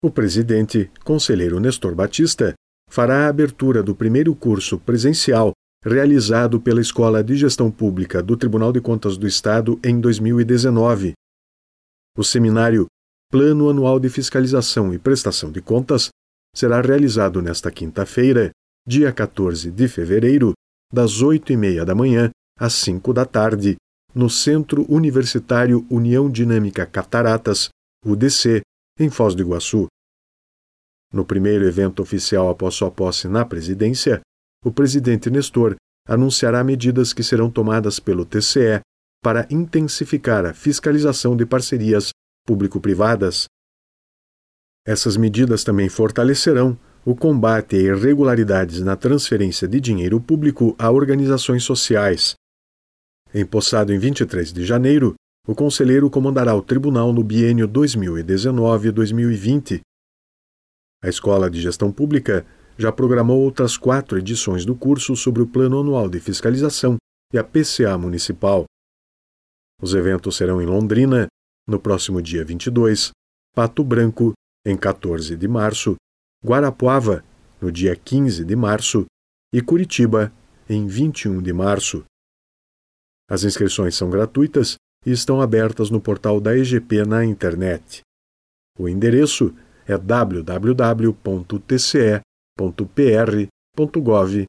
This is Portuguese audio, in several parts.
O presidente, conselheiro Nestor Batista, fará a abertura do primeiro curso presencial realizado pela Escola de Gestão Pública do Tribunal de Contas do Estado em 2019. O seminário Plano Anual de Fiscalização e Prestação de Contas será realizado nesta quinta-feira, dia 14 de fevereiro, das 8h30 da manhã às 5 da tarde, no Centro Universitário União Dinâmica Cataratas, UDC, em Foz do Iguaçu. No primeiro evento oficial após sua posse na presidência, o presidente Nestor anunciará medidas que serão tomadas pelo TCE para intensificar a fiscalização de parcerias público-privadas. Essas medidas também fortalecerão o combate a irregularidades na transferência de dinheiro público a organizações sociais. Empossado em 23 de janeiro, o conselheiro comandará o tribunal no biênio 2019-2020. A Escola de Gestão Pública já programou outras 4 edições do curso sobre o Plano Anual de Fiscalização e a PCA Municipal. Os eventos serão em Londrina, no próximo dia 22, Pato Branco, em 14 de março, Guarapuava, no dia 15 de março, e Curitiba, em 21 de março. As inscrições são gratuitas e estão abertas no portal da EGP na internet. O endereço é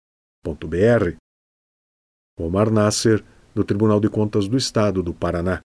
www.tce.pr.gov.br. Omar Nasser, do Tribunal de Contas do Estado do Paraná.